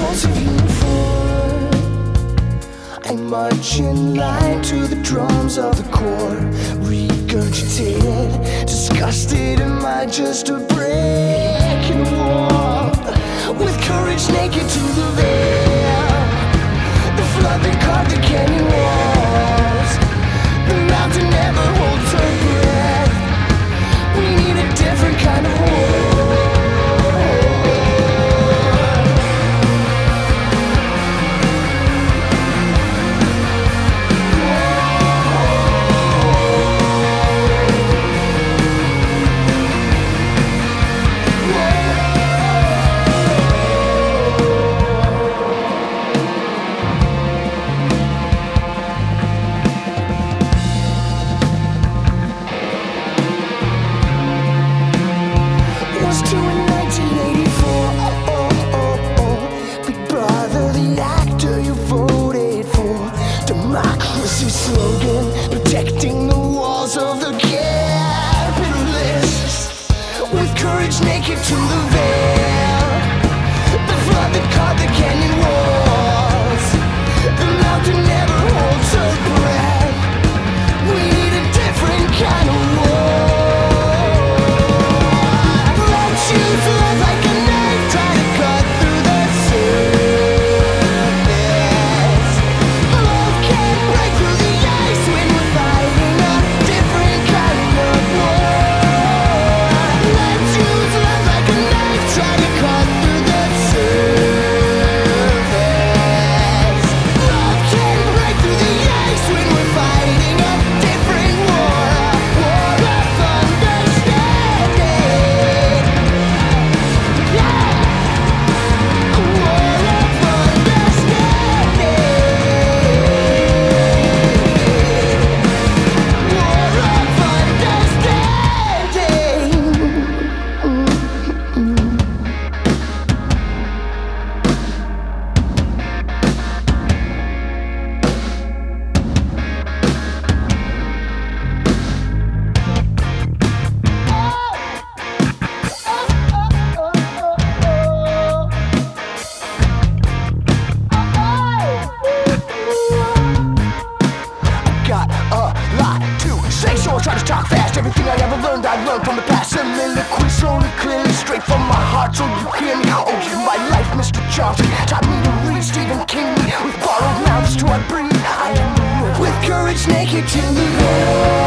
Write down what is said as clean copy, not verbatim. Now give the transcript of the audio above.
false of uniform. I march in line to the drums of the core. Regurgitated, disgusted, am I just a brick in a wall? With courage naked to the veil, the flood that carved the canyon walls. The mountain never holds her breath. We need a different kind of war. Slogan, protecting the walls of the capitalists. With courage naked to the veil, the flood that carved the canyon walls. The mountain never holds her breath. We need a different kind of war. Let's use love like a knife, try to cut through the surface. Love can't break through the ice when we're fighting a different kind of war. Let's use love like a knife, try to cut through the surface. Love can't break through the ice when we're fighting a different war. A war of understanding. Yeah! A war of understanding. Got a lot to say, so I'll try to talk fast. Everything I ever learned, I learned from the past. Soliloquy slowly, clearly, straight from my heart, so you hear me. Oh, you my life, Mr. Johnson. Taught me to read Stephen King. With borrowed mouths to I breathe. I am the with courage naked to the veil.